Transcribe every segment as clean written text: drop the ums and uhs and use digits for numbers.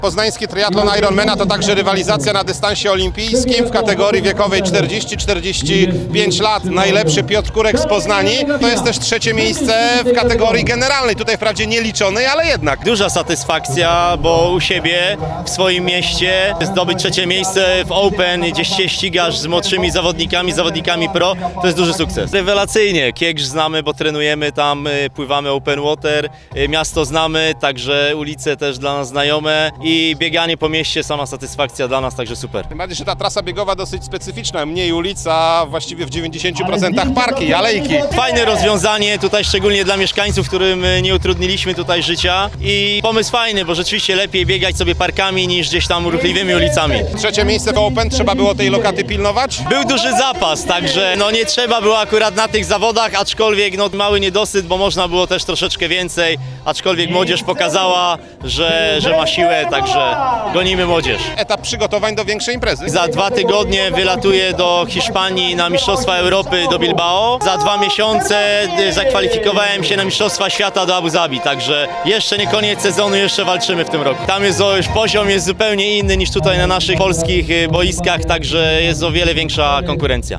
Poznański triatlon Ironmana to także rywalizacja na dystansie olimpijskim w kategorii wiekowej 40-45 lat. Najlepszy Piotr Kurek z Poznani. To jest też trzecie miejsce w kategorii generalnej, tutaj wprawdzie nieliczonej, ale jednak. Duża satysfakcja, bo u siebie, w swoim mieście, zdobyć trzecie miejsce w Open, gdzieś się ścigasz z młodszymi zawodnikami pro, to jest duży sukces. Rewelacyjnie, Kiekrzz znamy, bo trenujemy tam, pływamy open water, miasto znamy, także ulice też dla nas znajome i bieganie po mieście, sama satysfakcja dla nas, także super. Tym bardziej, że ta trasa biegowa dosyć specyficzna, mniej ulica, właściwie w 90% parki, alejki. Fajne rozwiązanie, tutaj szczególnie dla mieszkańców, którym nie utrudniliśmy tutaj życia i pomysł fajny, bo rzeczywiście lepiej biegać sobie parkami niż gdzieś tam ruchliwymi ulicami. Trzecie miejsce w Open, trzeba było tej lokaty pilnować? Był duży zapas, także nie trzeba było akurat na tych zawodach, aczkolwiek mały niedosyt, bo można było też troszeczkę więcej, aczkolwiek młodzież pokazała, że ma siłę, także gonimy młodzież. Etap przygotowań do większej imprezy. Za 2 tygodnie wylatuję do Hiszpanii na Mistrzostwa Europy do Bilbao. Za 2 miesiące zakwalifikowałem się na Mistrzostwa Świata do Abu Zabi, także jeszcze nie koniec sezonu, jeszcze walczymy w tym roku. Tam jest już poziom jest zupełnie inny niż tutaj na naszych polskich boiskach, także jest o wiele większa konkurencja.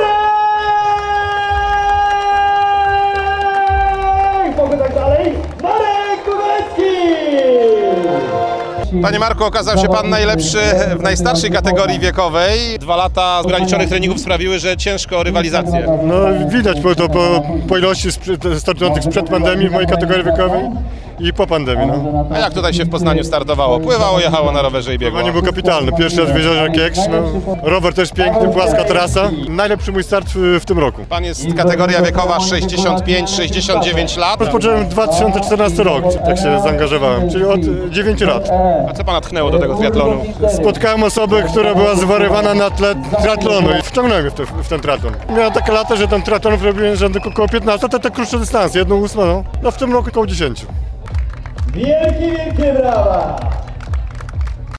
Panie Marku, okazał się Pan najlepszy w najstarszej kategorii wiekowej. 2 lata ograniczonych treningów sprawiły, że ciężko o rywalizację. No widać po ilości startujących sprzed pandemii w mojej kategorii wiekowej i po pandemii. No. A jak tutaj się w Poznaniu startowało? Pływało, jechało na rowerze i biegło? Pływanie było kapitalne. Pierwszy raz w jeziorze Kiekrzz. Rower też piękny, płaska trasa. Najlepszy mój start w tym roku. Pan jest kategoria wiekowa 65-69 lat. Rozpocząłem 2014 rok, tak się zaangażowałem, czyli od 9 lat. A co Pana tchnęło do tego triatlonu? Spotkałem osobę, która była zwariowana na tle triatlonu i wciągnąłem mnie w ten triatlon. Miałem takie lata, że ten triatlon robiłem rzędy około 15, to te krótsze dystanse, 1/8, no w tym roku około 10. Wielkie brawa!